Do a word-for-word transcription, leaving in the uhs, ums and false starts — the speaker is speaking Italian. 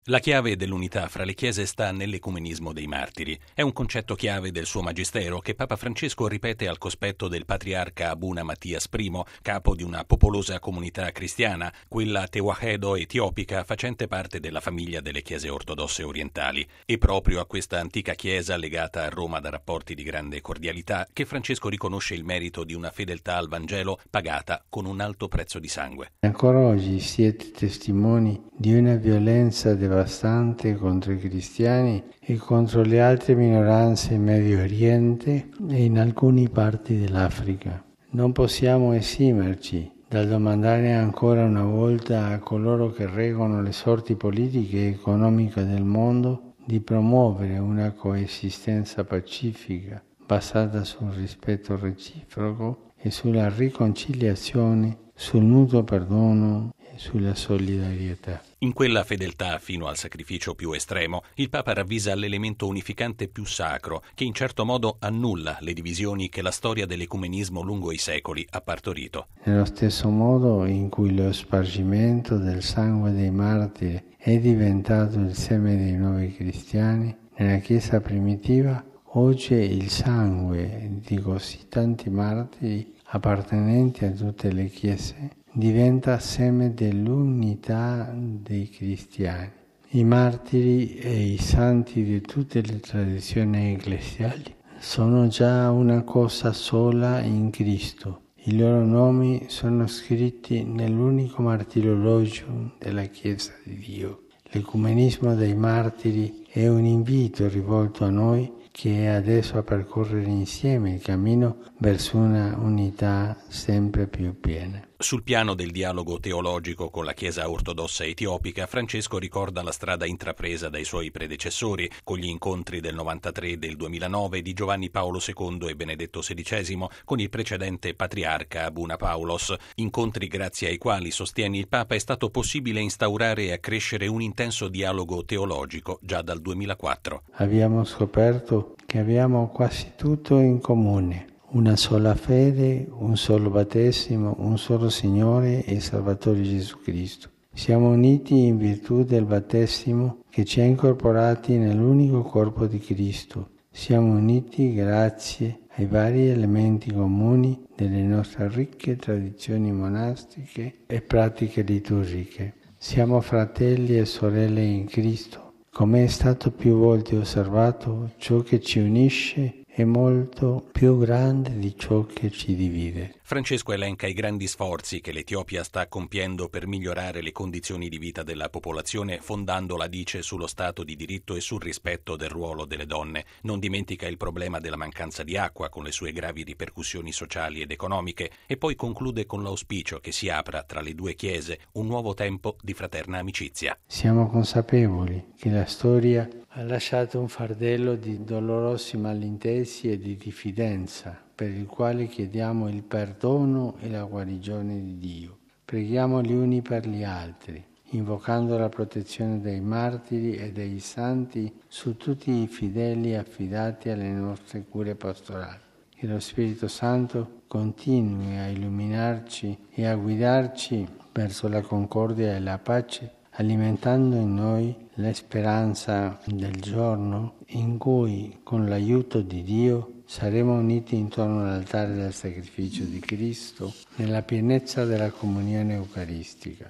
La chiave dell'unità fra le chiese sta nell'ecumenismo dei martiri. È un concetto chiave del suo magistero che Papa Francesco ripete al cospetto del patriarca Abuna Mattias I, capo di una popolosa comunità cristiana, quella tewahedo etiopica facente parte della famiglia delle chiese ortodosse orientali. E proprio a questa antica chiesa, legata a Roma da rapporti di grande cordialità, che Francesco riconosce il merito di una fedeltà al Vangelo pagata con un alto prezzo di sangue. Ancora oggi siete testimoni di una violenza devastante contro i cristiani e contro le altre minoranze in Medio Oriente e in alcune parti dell'Africa. Non possiamo esimerci dal domandare ancora una volta a coloro che reggono le sorti politiche e economiche del mondo di promuovere una coesistenza pacifica basata sul rispetto reciproco e sulla riconciliazione, sul mutuo perdono e sulla solidarietà. In quella fedeltà fino al sacrificio più estremo, il Papa ravvisa l'elemento unificante più sacro, che in certo modo annulla le divisioni che la storia dell'ecumenismo lungo i secoli ha partorito. Nello stesso modo in cui lo spargimento del sangue dei martiri è diventato il seme dei nuovi cristiani, nella Chiesa primitiva oggi il sangue di così tanti martiri appartenenti a tutte le chiese diventa seme dell'unità dei cristiani. I martiri e i santi di tutte le tradizioni ecclesiali sono già una cosa sola in Cristo. I loro nomi sono scritti nell'unico martirologium della Chiesa di Dio. L'ecumenismo dei martiri è un invito rivolto a noi che è adesso a percorrere insieme il cammino verso una unità sempre più piena. Sul piano del dialogo teologico con la Chiesa ortodossa etiopica, Francesco ricorda la strada intrapresa dai suoi predecessori, con gli incontri del novantatré e del duemilanove di Giovanni Paolo secondo e Benedetto sedicesimo, con il precedente patriarca Abuna Paulos, incontri grazie ai quali, sostiene il Papa, è stato possibile instaurare e accrescere un intenso dialogo teologico già dal duemilaquattro. Abbiamo scoperto che abbiamo quasi tutto in comune. Una sola fede, un solo battesimo, un solo Signore e Salvatore Gesù Cristo. Siamo uniti in virtù del battesimo che ci ha incorporati nell'unico corpo di Cristo. Siamo uniti grazie ai vari elementi comuni delle nostre ricche tradizioni monastiche e pratiche liturgiche. Siamo fratelli e sorelle in Cristo. Come è stato più volte osservato, ciò che ci unisce è molto più grande di ciò che ci divide. Francesco elenca i grandi sforzi che l'Etiopia sta compiendo per migliorare le condizioni di vita della popolazione, fondandola, dice, sullo Stato di diritto e sul rispetto del ruolo delle donne. Non dimentica il problema della mancanza di acqua, con le sue gravi ripercussioni sociali ed economiche, e poi conclude con l'auspicio che si apra tra le due chiese un nuovo tempo di fraterna amicizia. Siamo consapevoli che la storia ha lasciato un fardello di dolorosi malintesi e di diffidenza, per il quale chiediamo il perdono e la guarigione di Dio. Preghiamo gli uni per gli altri, invocando la protezione dei martiri e dei santi su tutti i fedeli affidati alle nostre cure pastorali. Che lo Spirito Santo continui a illuminarci e a guidarci verso la concordia e la pace, alimentando in noi la speranza del giorno in cui, con l'aiuto di Dio, saremo uniti intorno all'altare del sacrificio di Cristo nella pienezza della comunione eucaristica.